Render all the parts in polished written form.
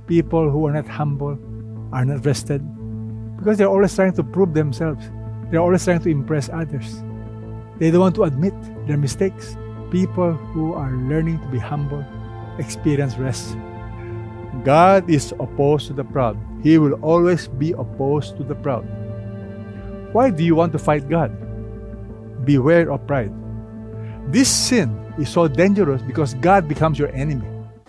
people who are not humble are not rested? Because they're always trying to prove themselves. They're always trying to impress others. They don't want to admit their mistakes. People who are learning to be humble experience rest. God is opposed to the proud. He will always be opposed to the proud. Why do you want to fight God? Beware of pride. This sin is so dangerous because God becomes your enemy.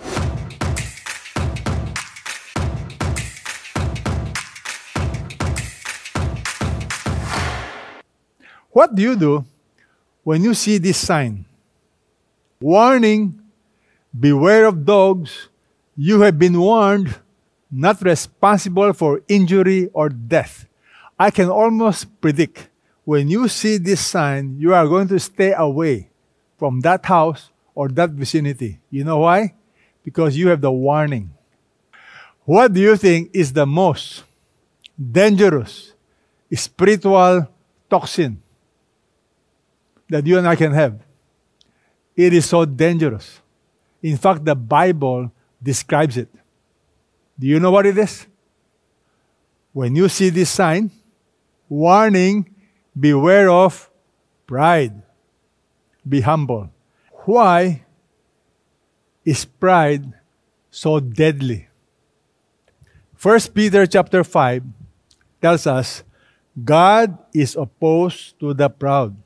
What do you do when you see this sign? Warning, beware of dogs. You have been warned, not responsible for injury or death. I can almost predict when you see this sign, you are going to stay away from that house or that vicinity. You know why? Because you have the warning. What do you think is the most dangerous spiritual toxin that you and I can have? It is so dangerous. In fact, the Bible describes it. Do you know what it is? When you see this sign, warning, beware of pride. Be humble. Why is pride so deadly? 1 Peter chapter 5 tells us, God is opposed to the proud.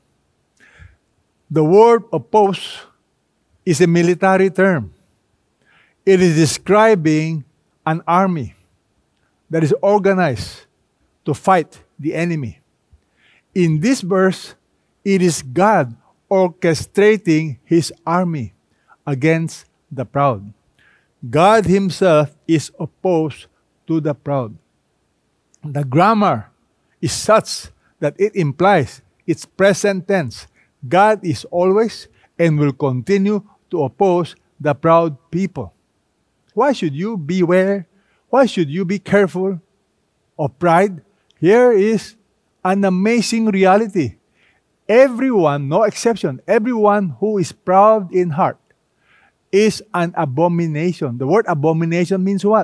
The word oppose is a military term. It is describing an army that is organized to fight the enemy. In this verse, it is God orchestrating His army against the proud. God Himself is opposed to the proud. The grammar is such that it implies its present tense. God is always and will continue to oppose the proud people. Why should you beware? Why should you be careful of pride? Here is an amazing reality. Everyone, no exception, everyone who is proud in heart is an abomination. The word abomination means what?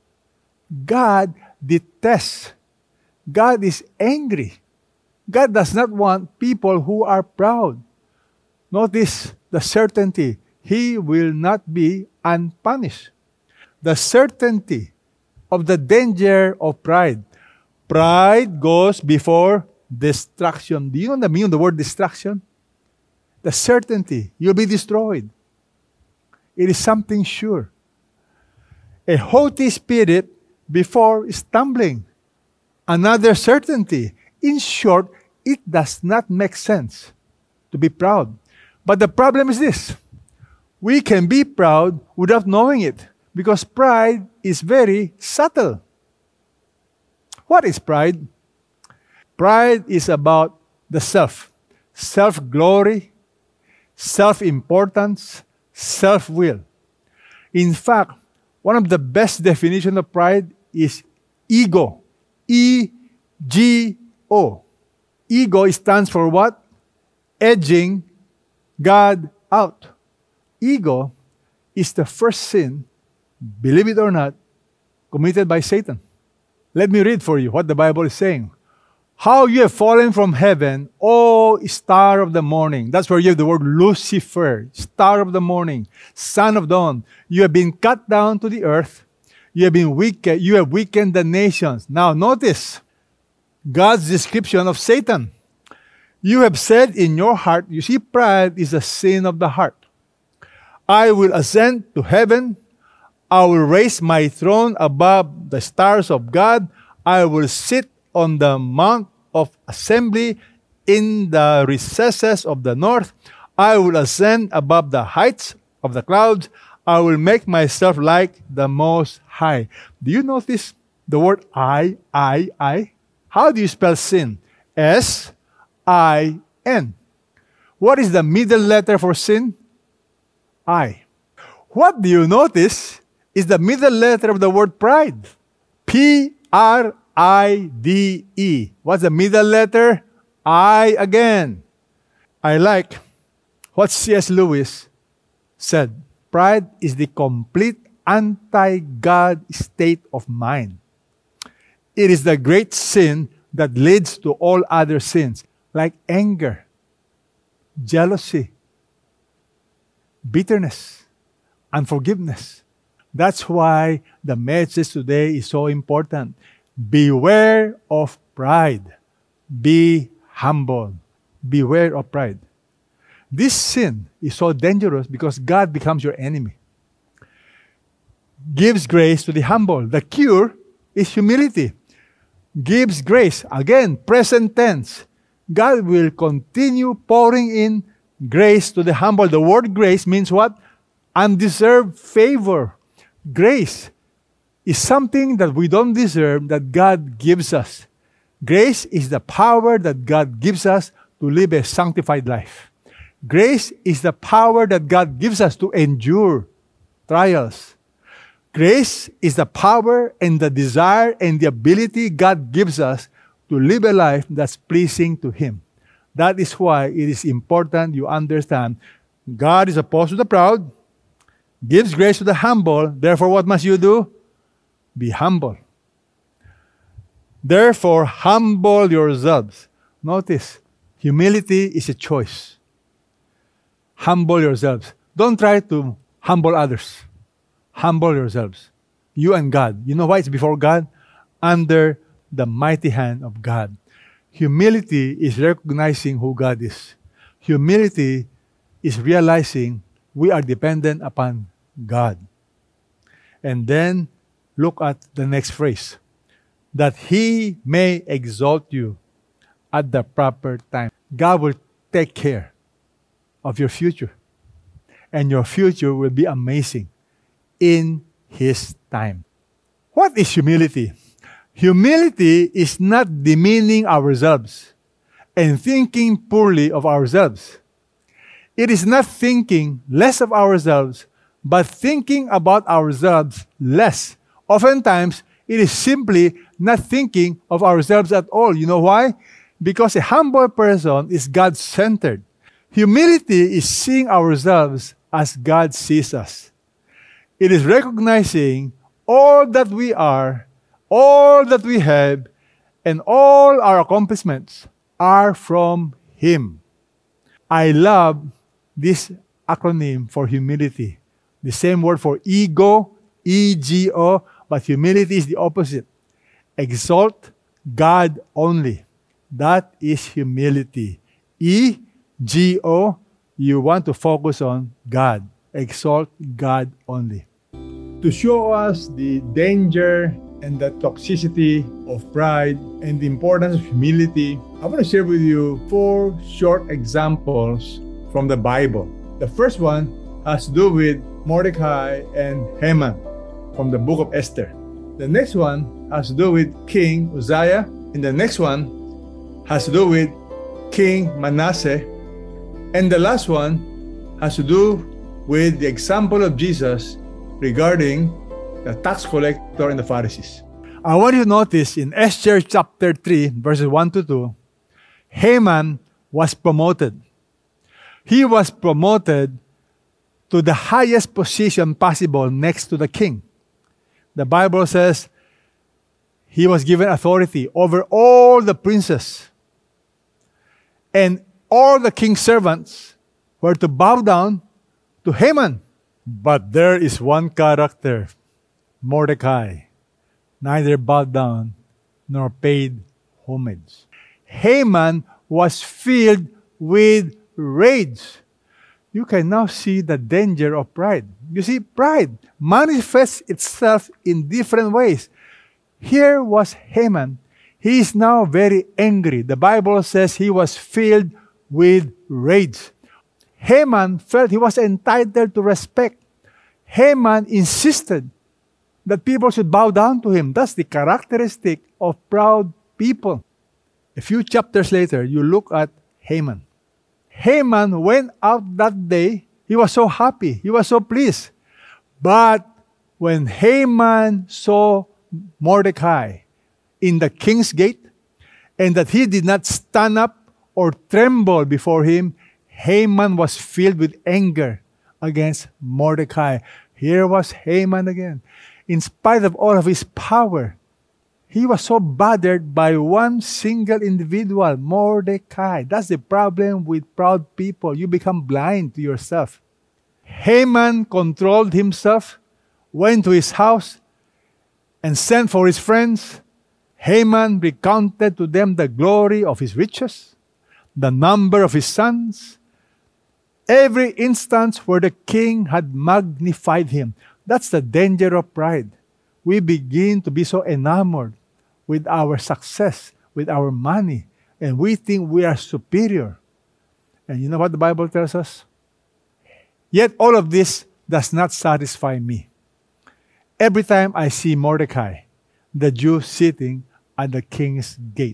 God detests. God is angry. God does not want people who are proud. Notice the certainty. He will not be unpunished. The certainty of the danger of pride. Pride goes before destruction. Do you know the meaning of the word destruction? The certainty. You'll be destroyed. It is something sure. A haughty spirit before stumbling. Another certainty. In short, it does not make sense to be proud. But the problem is this. We can be proud without knowing it because pride is very subtle. What is pride? Pride is about the self. Self-glory, self-importance, self-will. In fact, one of the best definitions of pride is ego. E-G-O. Ego stands for what? Edging God out. Ego is the first sin, believe it or not, committed by Satan. Let me read for you what the Bible is saying. How you have fallen from heaven, O star of the morning. That's where you have the word Lucifer, star of the morning, son of dawn. You have been cut down to the earth. You have been wicked. You have weakened the nations. Now notice God's description of Satan. You have said in your heart, you see, pride is a sin of the heart. I will ascend to heaven. I will raise my throne above the stars of God. I will sit on the mount of assembly in the recesses of the north. I will ascend above the heights of the clouds. I will make myself like the Most High. Do you notice the word I? How do you spell sin? S-I-N. What is the middle letter for sin? I. What do you notice is the middle letter of the word pride? P-R-I-D-E. What's the middle letter? I again. I like what C.S. Lewis said. Pride is the complete anti-God state of mind. It is the great sin that leads to all other sins, like anger, jealousy, bitterness, unforgiveness. That's why the message today is so important. Beware of pride. Be humble. Beware of pride. This sin is so dangerous because God becomes your enemy. Gives grace to the humble. The cure is humility. Gives grace. Again, present tense. God will continue pouring in grace to the humble. The word grace means what? Undeserved favor. Grace is something that we don't deserve that God gives us. Grace is the power that God gives us to live a sanctified life. Grace is the power that God gives us to endure trials. Grace is the power and the desire and the ability God gives us to live a life that's pleasing to Him. That is why it is important you understand God is opposed to the proud, gives grace to the humble. Therefore, what must you do? Be humble. Therefore, humble yourselves. Notice, humility is a choice. Humble yourselves. Don't try to humble others. Humble yourselves. You and God. You know why it's before God? Under the mighty hand of God. Humility is recognizing who God is. Humility is realizing we are dependent upon God. And then look at the next phrase. That He may exalt you at the proper time. God will take care of your future. And your future will be amazing in His time. What is humility? Humility is not demeaning ourselves and thinking poorly of ourselves. It is not thinking less of ourselves, but thinking about ourselves less. Oftentimes, it is simply not thinking of ourselves at all. You know why? Because a humble person is God-centered. Humility is seeing ourselves as God sees us. It is recognizing all that we are, all that we have, and all our accomplishments are from Him. I love this acronym for humility. The same word for ego, E-G-O, but humility is the opposite. Exalt God only. That is humility. E-G-O, you want to focus on God. Exalt God only. To show us the danger and the toxicity of pride and the importance of humility, I want to share with you 4 short examples from the Bible. The first one has to do with Mordecai and Haman from the book of Esther. The next one has to do with King Uzziah, and the next one has to do with King Manasseh, and the last one has to do with the example of Jesus regarding the tax collector and the Pharisees. I want you to notice in Esther chapter 3, verses 1 to 2, Haman was promoted. He was promoted to the highest position possible next to the king. The Bible says he was given authority over all the princes. And all the king's servants were to bow down to Haman. But there is one character, Mordecai, neither bowed down nor paid homage. Haman was filled with rage. You can now see the danger of pride. You see, pride manifests itself in different ways. Here was Haman. He is now very angry. The Bible says he was filled with rage. Haman felt he was entitled to respect. Haman insisted that people should bow down to him. That's the characteristic of proud people. A few chapters later, you look at Haman. Haman went out that day. He was so happy. He was so pleased. But when Haman saw Mordecai in the king's gate, and that he did not stand up or tremble before him, Haman was filled with anger against Mordecai. Here was Haman again. In spite of all of his power, he was so bothered by one single individual, Mordecai. That's the problem with proud people. You become blind to yourself. Haman controlled himself, went to his house, and sent for his friends. Haman recounted to them the glory of his riches, the number of his sons, every instance where the king had magnified him. That's the danger of pride. We begin to be so enamored with our success, with our money, and we think we are superior. And you know what the Bible tells us? Yet all of this does not satisfy me. Every time I see Mordecai, the Jew sitting at the king's gate,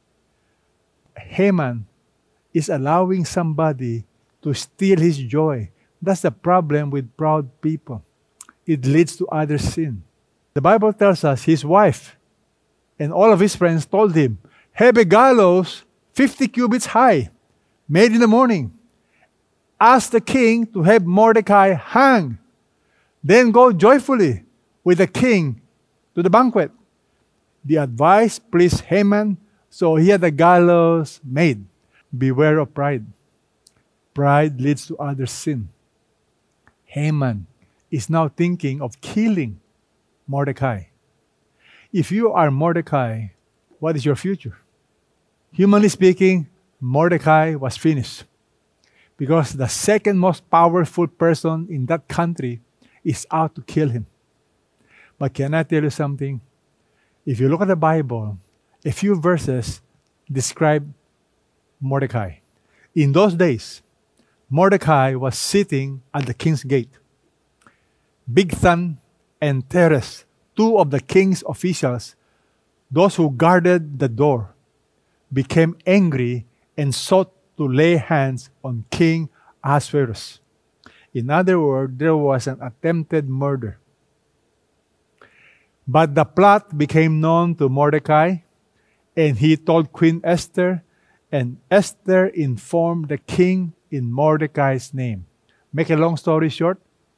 Haman is allowing somebody to steal his joy. That's the problem with proud people. It leads to other sin. The Bible tells us his wife and all of his friends told him, have a gallows 50 cubits high, made in the morning. Ask the king to have Mordecai hang. Then go joyfully with the king to the banquet. The advice pleased Haman, so he had a gallows made. Beware of pride. Pride leads to other sin. Haman is now thinking of killing Mordecai. If you are Mordecai, what is your future? Humanly speaking, Mordecai was finished because the second most powerful person in that country is out to kill him. But can I tell you something? If you look at the Bible, a few verses describe Mordecai. In those days, Mordecai was sitting at the king's gate. Bigthan and Teres, two of the king's officials, those who guarded the door, became angry and sought to lay hands on King Ahasuerus. In other words, there was an attempted murder. But the plot became known to Mordecai, and he told Queen Esther, and Esther informed the king in Mordecai's name. Make a long story short,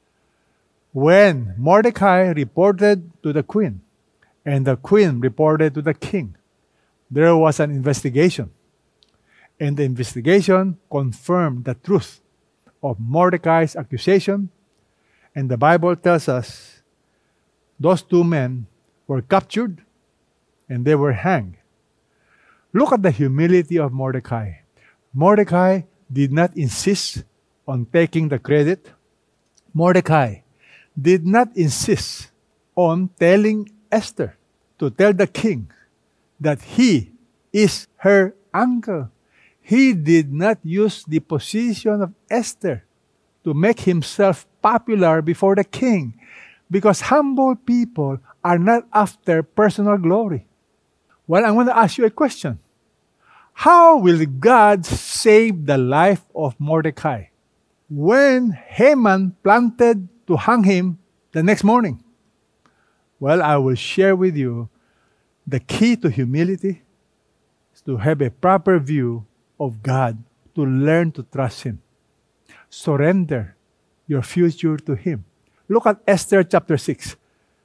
when Mordecai reported to the queen, and the queen reported to the king, there was an investigation. And the investigation confirmed the truth of Mordecai's accusation. And the Bible tells us those two men were captured and they were hanged. Look at the humility of Mordecai. Mordecai did not insist on taking the credit. Mordecai did not insist on telling Esther to tell the king that he is her uncle. He did not use the position of Esther to make himself popular before the king, because humble people are not after personal glory. Well, I want to ask you a question. How will God save the life of Mordecai when Haman planted to hang him the next morning? Well, I will share with you the key to humility is to have a proper view of God, to learn to trust Him. Surrender your future to Him. Look at Esther chapter 6.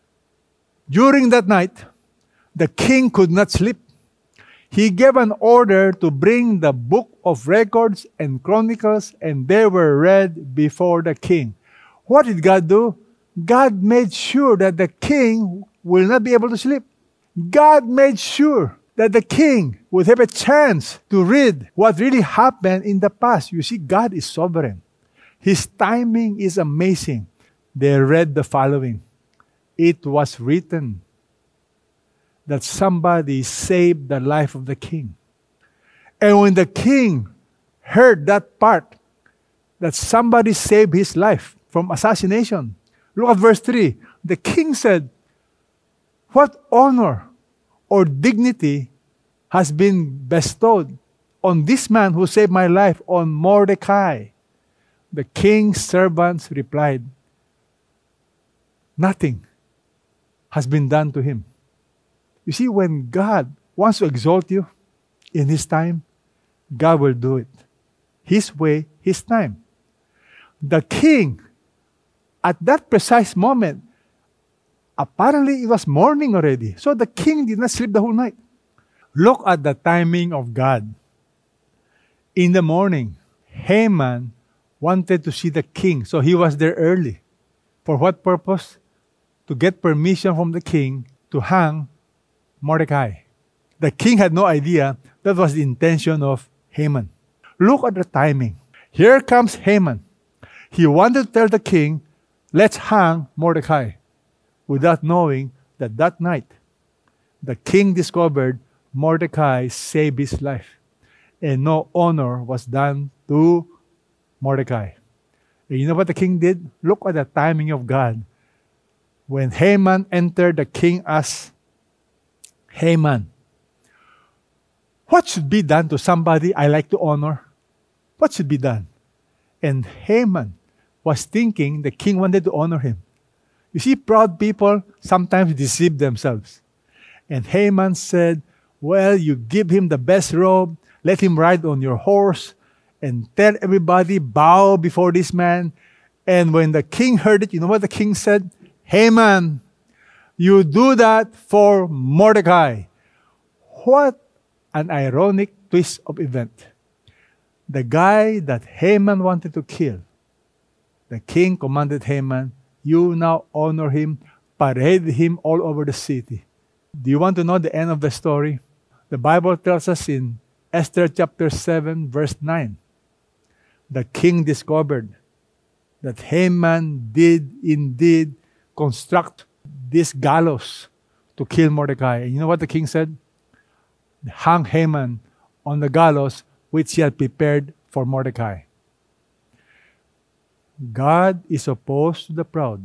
During that night, the king could not sleep. He gave an order to bring the book of records and chronicles, and they were read before the king. What did God do? God made sure that the king will not be able to sleep. God made sure that the king would have a chance to read what really happened in the past. You see, God is sovereign. His timing is amazing. They read the following. It was written that somebody saved the life of the king. And when the king heard that part, that somebody saved his life from assassination, look at verse 3. The king said, what honor or dignity has been bestowed on this man who saved my life, on Mordecai? The king's servants replied, nothing has been done to him. You see, when God wants to exalt you in His time, God will do it. His way, His time. The king At that precise moment, apparently it was morning already. So the king did not sleep the whole night. Look at the timing of God. In the morning, Haman wanted to see the king, so he was there early. For what purpose? To get permission from the king to hang Mordecai. The king had no idea that was the intention of Haman. Look at the timing. Here comes Haman. He wanted to tell the king, let's hang Mordecai, without knowing that that night, the king discovered Mordecai saved his life, and no honor was done to Mordecai. And you know what the king did? Look at the timing of God. When Haman entered, the king asked Haman, what should be done to somebody I like to honor? What should be done? And Haman was thinking the king wanted to honor him. You see, proud people sometimes deceive themselves. And Haman said, well, you give him the best robe, let him ride on your horse, and tell everybody, bow before this man. And when the king heard it, you know what the king said? Haman, you do that for Mordecai. What an ironic twist of event. The guy that Haman wanted to kill, the king commanded Haman, you now honor him, parade him all over the city. Do you want to know the end of the story? The Bible tells us in Esther chapter 7, verse 9, the king discovered that Haman did indeed construct this gallows to kill Mordecai. And you know what the king said? Hang Haman on the gallows which he had prepared for Mordecai. God is opposed to the proud.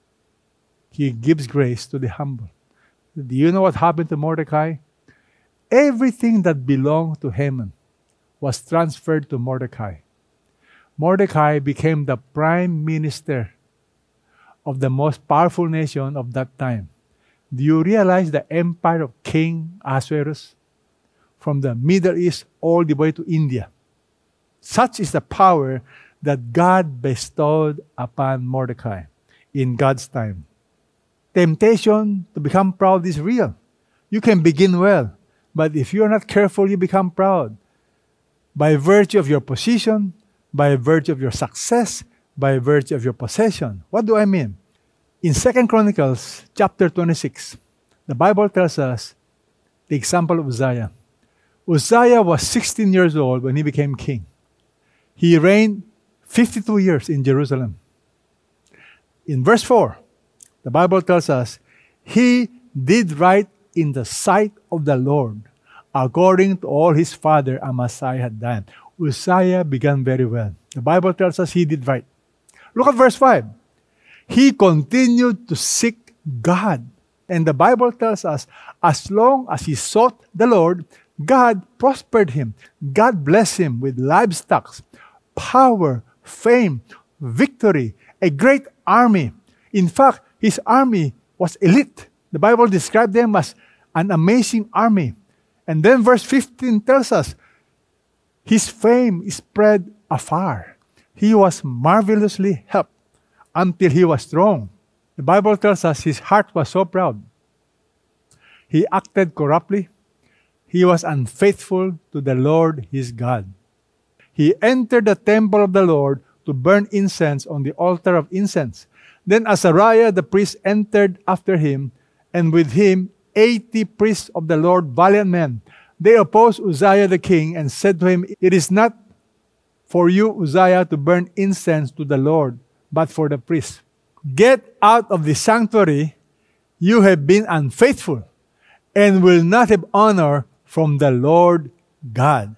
He gives grace to the humble. Do you know what happened to Mordecai? Everything that belonged to Haman was transferred to Mordecai. Mordecai became the prime minister of the most powerful nation of that time. Do you realize the empire of King Ahasuerus? From the Middle East all the way to India. Such is the power that God bestowed upon Mordecai in God's time. Temptation to become proud is real. You can begin well, but if you are not careful, you become proud. By virtue of your position, by virtue of your success, by virtue of your possession. What do I mean? In 2 Chronicles chapter 26, the Bible tells us the example of Uzziah. Uzziah was 16 years old when he became king. He reigned 52 years in Jerusalem. In verse 4, the Bible tells us, he did right in the sight of the Lord, according to all his father Amaziah had done. Uzziah began very well. The Bible tells us he did right. Look at verse 5. He continued to seek God. And the Bible tells us, as long as he sought the Lord, God prospered him. God blessed him with livestock, power, fame, victory, a great army. In fact, his army was elite. The Bible described them as an amazing army. And then verse 15 tells us, his fame spread afar. He was marvelously helped until he was strong. The Bible tells us his heart was so proud. He acted corruptly. He was unfaithful to the Lord his God. He entered the temple of the Lord to burn incense on the altar of incense. Then Azariah the priest entered after him, and with him 80 priests of the Lord, valiant men. They opposed Uzziah the king and said to him, it is not for you, Uzziah, to burn incense to the Lord, but for the priests. Get out of the sanctuary, you have been unfaithful, and will not have honor from the Lord God.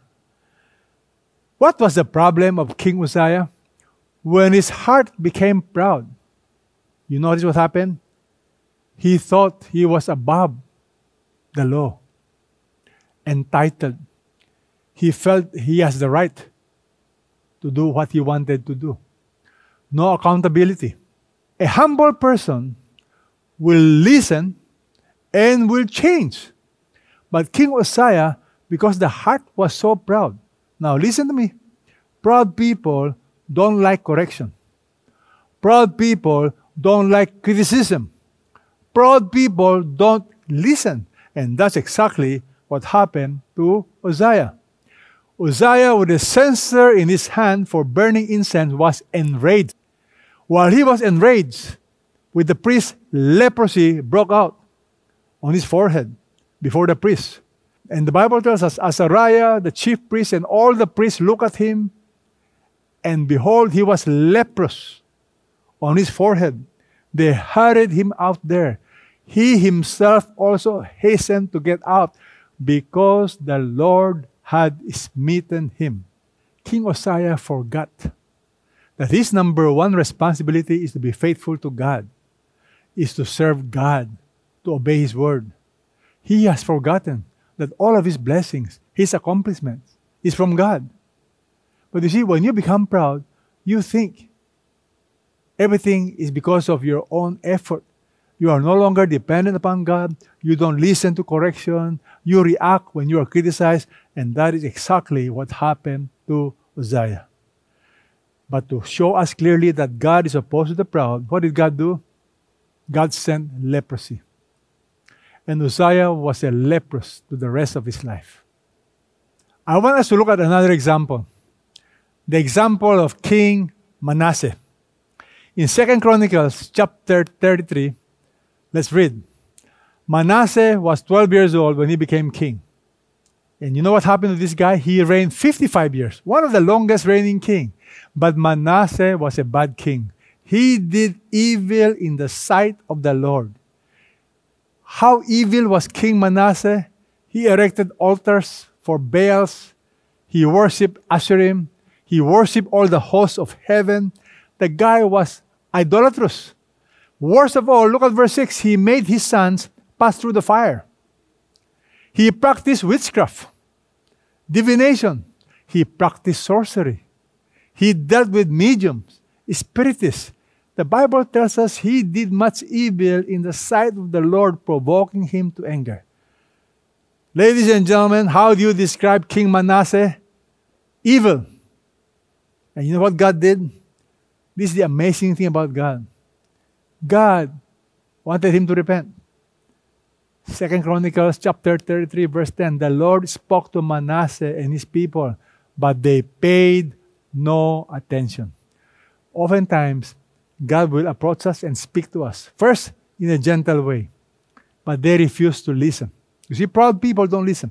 What was the problem of King Uzziah? When his heart became proud, you notice what happened? He thought he was above the law, entitled. He felt he has the right to do what he wanted to do. No accountability. A humble person will listen and will change. But King Uzziah, because the heart was so proud. Now listen to me. Proud people don't like correction. Proud people don't like criticism. Proud people don't listen. And that's exactly what happened to Uzziah. Uzziah, with a censer in his hand for burning incense, was enraged. While he was enraged with the priest, leprosy broke out on his forehead before the priest. And the Bible tells us, Azariah, the chief priest, and all the priests looked at him, and behold, he was leprous on his forehead. They hurried him out there. He himself also hastened to get out, because the Lord had smitten him. King Uzziah forgot that his number one responsibility is to be faithful to God, is to serve God, to obey His word. He has forgotten that all of his blessings, his accomplishments, is from God. But you see, when you become proud, you think everything is because of your own effort. You are no longer dependent upon God. You don't listen to correction. You react when you are criticized. And that is exactly what happened to Uzziah. But to show us clearly that God is opposed to the proud, what did God do? God sent leprosy. And Uzziah was a leprous to the rest of his life. I want us to look at another example. The example of King Manasseh. In 2 Chronicles chapter 33, let's read. Manasseh was 12 years old when he became king. And you know what happened to this guy? He reigned 55 years, one of the longest reigning king. But Manasseh was a bad king. He did evil in the sight of the Lord. How evil was King Manasseh? He erected altars for Baals. He worshipped Asherim. He worshipped all the hosts of heaven. The guy was idolatrous. Worst of all, look at verse 6. He made his sons pass through the fire. He practiced witchcraft, divination. He practiced sorcery. He dealt with mediums, spiritists. The Bible tells us he did much evil in the sight of the Lord, provoking him to anger. Ladies and gentlemen, how do you describe King Manasseh? Evil. And you know what God did? This is the amazing thing about God. God wanted him to repent. 2 Chronicles chapter 33 verse 10, the Lord spoke to Manasseh and his people, but they paid no attention. Oftentimes, God will approach us and speak to us. First, in a gentle way. But they refuse to listen. You see, proud people don't listen.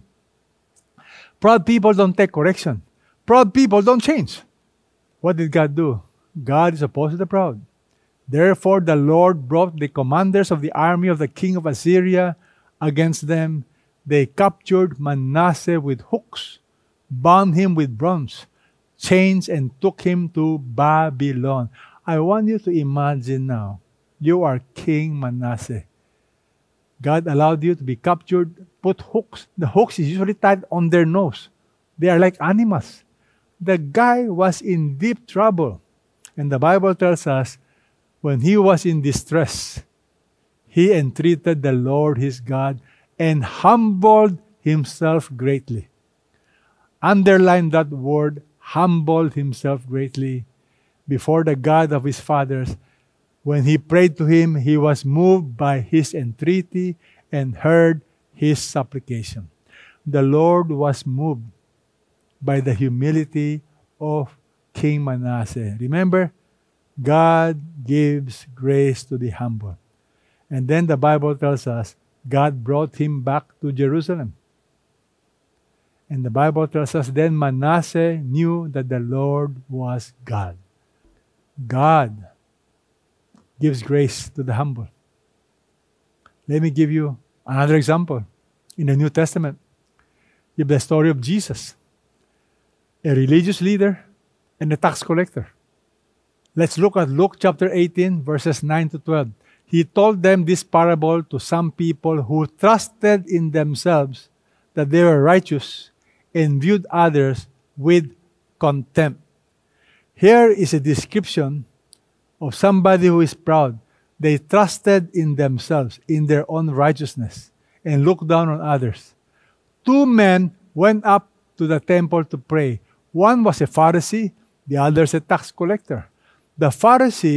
Proud people don't take correction. Proud people don't change. What did God do? God is opposed to the proud. Therefore, the Lord brought the commanders of the army of the king of Assyria against them. They captured Manasseh with hooks, bound him with bronze, chains, and took him to Babylon. I want you to imagine now, you are King Manasseh. God allowed you to be captured, put hooks. The hooks is usually tied on their nose. They are like animals. The guy was in deep trouble. And the Bible tells us, when he was in distress, he entreated the Lord his God and humbled himself greatly. Underline that word, humbled himself greatly before the God of his fathers. When he prayed to him, he was moved by his entreaty and heard his supplication. The Lord was moved by the humility of King Manasseh. Remember, God gives grace to the humble. And then the Bible tells us, God brought him back to Jerusalem. And the Bible tells us, then Manasseh knew that the Lord was God. God gives grace to the humble. Let me give you another example. In the New Testament, you have the story of Jesus, a religious leader and a tax collector. Let's look at Luke chapter 18, verses 9 to 12. He told them this parable to some people who trusted in themselves that they were righteous and viewed others with contempt. Here is a description of somebody who is proud. They trusted in themselves, in their own righteousness, and looked down on others. Two men went up to the temple to pray. One was a Pharisee, the other is a tax collector. The Pharisee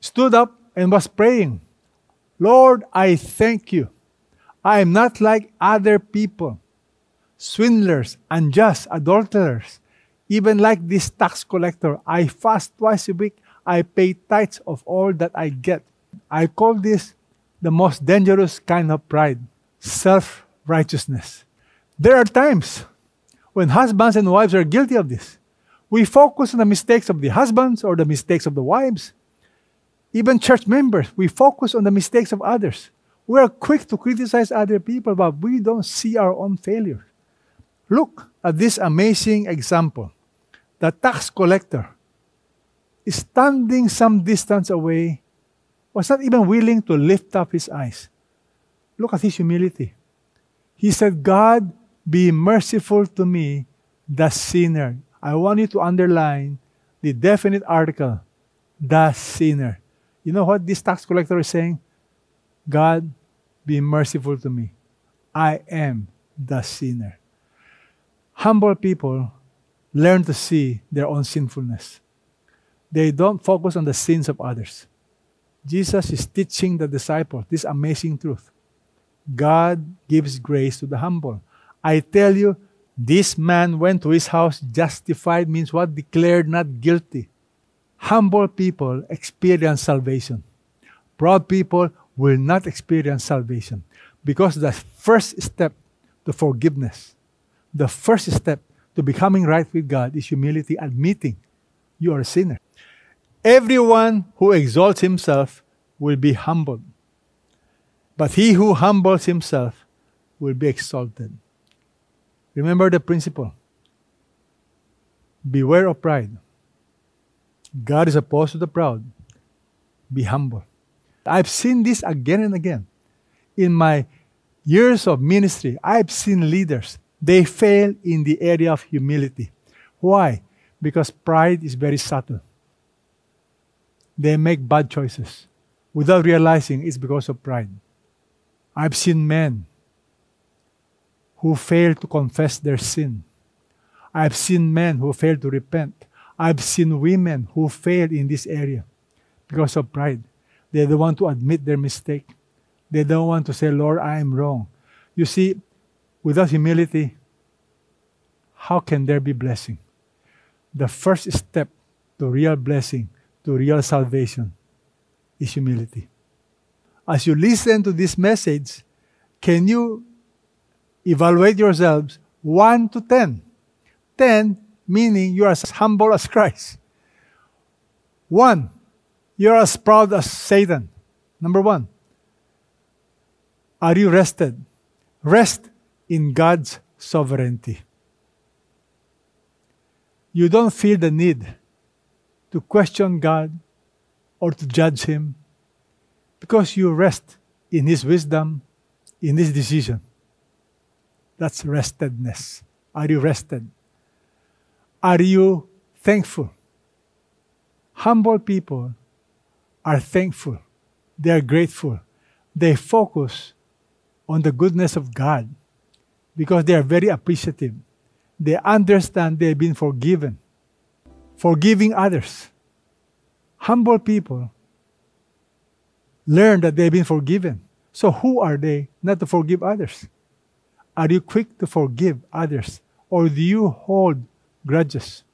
stood up and was praying, Lord, I thank you. I am not like other people, swindlers, unjust, adulterers, even like this tax collector. I fast twice a week. I pay tithes of all that I get. I call this the most dangerous kind of pride, self-righteousness. There are times when husbands and wives are guilty of this. We focus on the mistakes of the husbands or the mistakes of the wives. Even church members, we focus on the mistakes of others. We are quick to criticize other people, but we don't see our own failure. Look at this amazing example. The tax collector, standing some distance away, was not even willing to lift up his eyes. Look at his humility. He said, God, be merciful to me, the sinner. I want you to underline the definite article, the sinner. You know what this tax collector is saying? God, be merciful to me. I am the sinner. Humble people learn to see their own sinfulness. They don't focus on the sins of others. Jesus is teaching the disciples this amazing truth. God gives grace to the humble. I tell you, this man went to his house justified, means what? Declared not guilty. Humble people experience salvation. Proud people will not experience salvation because the first step to forgiveness, the first step to becoming right with God is humility, admitting you are a sinner. Everyone who exalts himself will be humbled, but he who humbles himself will be exalted. Remember the principle. Beware of pride. God is opposed to the proud. Be humble. I've seen this again and again. In my years of ministry, I've seen leaders. They fail in the area of humility. Why? Because pride is very subtle. They make bad choices without realizing it's because of pride. I've seen men who fail to confess their sin. I've seen men who fail to repent. I've seen women who fail in this area because of pride. They don't want to admit their mistake. They don't want to say, Lord, I am wrong. You see, without humility, how can there be blessing? The first step to real blessing, to real salvation, is humility. As you listen to this message, can you evaluate yourselves 1 to 10? 10 meaning you are as humble as Christ. 1, you're as proud as Satan. Number 1, are you rested? Rest in God's sovereignty. You don't feel the need to question God or to judge Him because you rest in His wisdom, in His decision. That's restedness. Are you rested? Are you thankful? Humble people are thankful. They are grateful. They focus on the goodness of God because they are very appreciative. They understand they've been forgiven. Forgiving others. Humble people learn that they've been forgiven. So who are they not to forgive others? Are you quick to forgive others? Or do you hold grudges?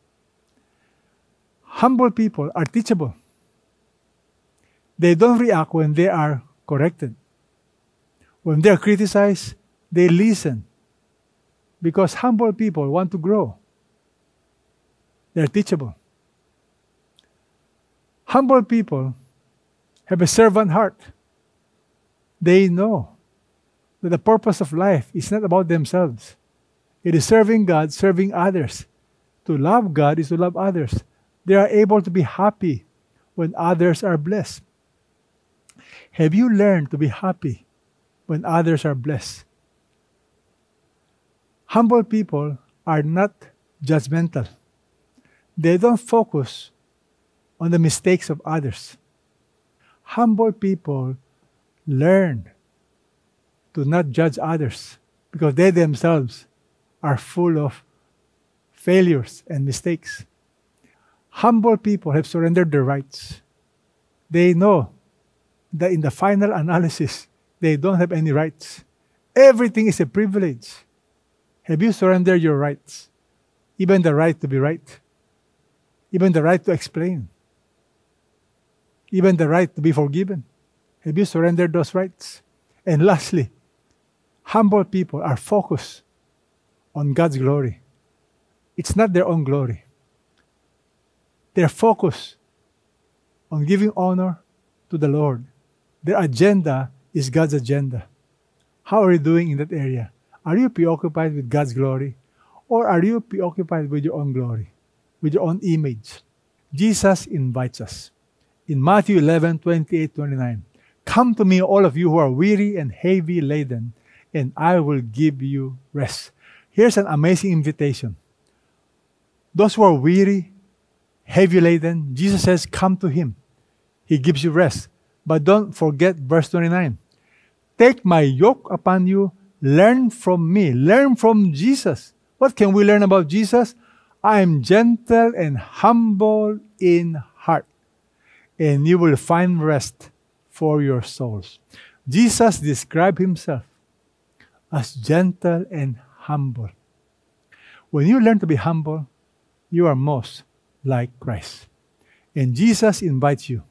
Humble people are teachable. They don't react when they are corrected. When they are criticized, they listen. Because humble people want to grow. They're teachable. Humble people have a servant heart. They know that the purpose of life is not about themselves. It is serving God, serving others. To love God is to love others. They are able to be happy when others are blessed. Have you learned to be happy when others are blessed? Humble people are not judgmental. They don't focus on the mistakes of others. Humble people learn to not judge others because they themselves are full of failures and mistakes. Humble people have surrendered their rights. they know that in the final analysis, they don't have any rights. Everything is a privilege. Have you surrendered your rights? Even the right to be right. Even the right to explain. Even the right to be forgiven. Have you surrendered those rights? And lastly, humble people are focused on God's glory. It's not their own glory. They're focused on giving honor to the Lord. Their agenda is God's agenda. How are you doing in that area? Are you preoccupied with God's glory? Or are you preoccupied with your own glory, with your own image? Jesus invites us. In Matthew 11:28-29, "Come to me, all of you who are weary and heavy laden, and I will give you rest." Here's an amazing invitation. Those who are weary, heavy laden, Jesus says, come to Him. He gives you rest. But don't forget verse 29. "Take my yoke upon you, learn from me." Learn from Jesus. What can we learn about Jesus? "I am gentle and humble in heart, and you will find rest for your souls." Jesus described Himself as gentle and humble. When you learn to be humble, you are most like Christ. And Jesus invites you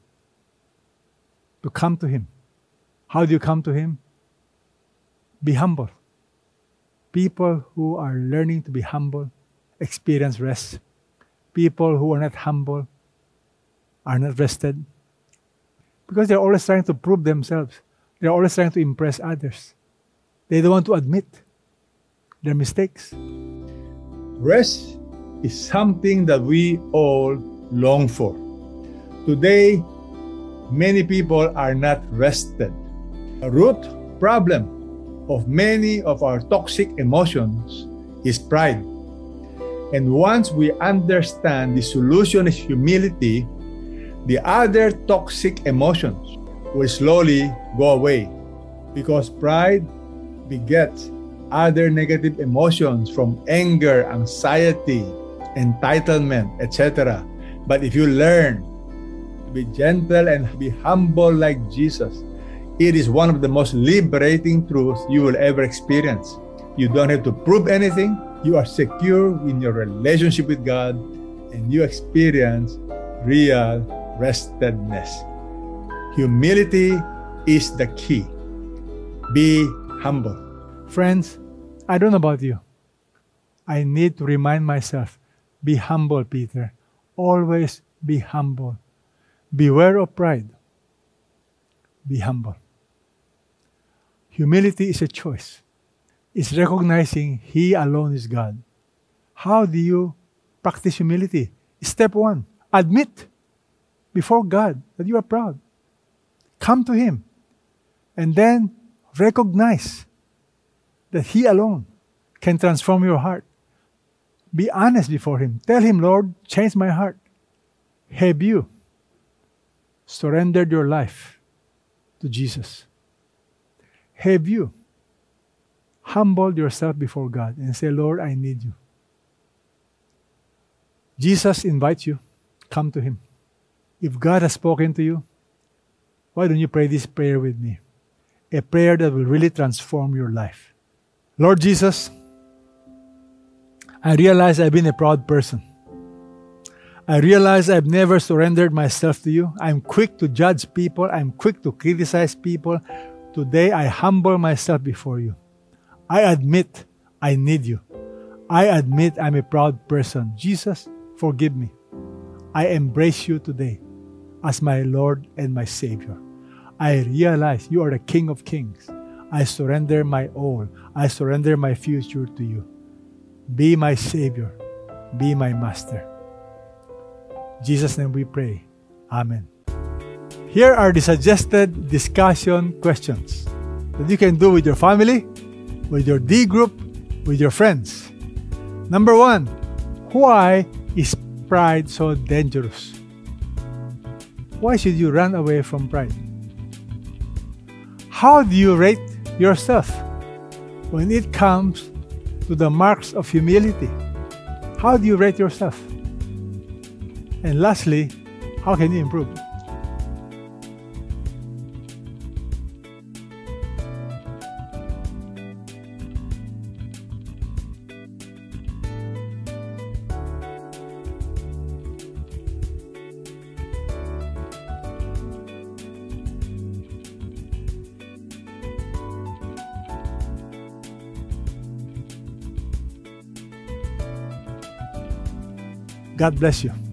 to come to Him. How do you come to Him? Be humble. People who are learning to be humble experience rest. People who are not humble are not rested. Because they're always trying to prove themselves. They're always trying to impress others. They don't want to admit their mistakes. Rest is something that we all long for. Today, many people are not rested. A root problem of many of our toxic emotions is pride. And once we understand the solution is humility, the other toxic emotions will slowly go away, because pride begets other negative emotions from anger, anxiety, entitlement, etc. But if you learn to be gentle and be humble like Jesus, it is one of the most liberating truths you will ever experience. You don't have to prove anything. You are secure in your relationship with God, and you experience real restedness. Humility is the key. Be humble. Friends, I don't know about you. I need to remind myself, be humble, Peter. Always be humble. Beware of pride. Be humble. Humility is a choice. It's recognizing He alone is God. How do you practice humility? Step 1, admit before God that you are proud. Come to Him. And then recognize that He alone can transform your heart. Be honest before Him. Tell Him, "Lord, change my heart." Have you surrendered your life to Jesus? Have you humbled yourself before God and say, "Lord, I need you"? Jesus invites you. Come to Him. If God has spoken to you, why don't you pray this prayer with me? A prayer that will really transform your life. Lord Jesus, I realize I've been a proud person. I realize I've never surrendered myself to you. I'm quick to judge people. I'm quick to criticize people. Today, I humble myself before you. I admit I need you. I admit I'm a proud person. Jesus, forgive me. I embrace you today as my Lord and my Savior. I realize you are the King of Kings. I surrender my all. I surrender my future to you. Be my Savior. Be my Master. In Jesus' name we pray. Amen. Here are the suggested discussion questions that you can do with your family, with your D group, with your friends. Number 1, why is pride so dangerous? Why should you run away from pride? How do you rate yourself when it comes to the marks of humility? How do you rate yourself? And lastly, how can you improve? God bless you.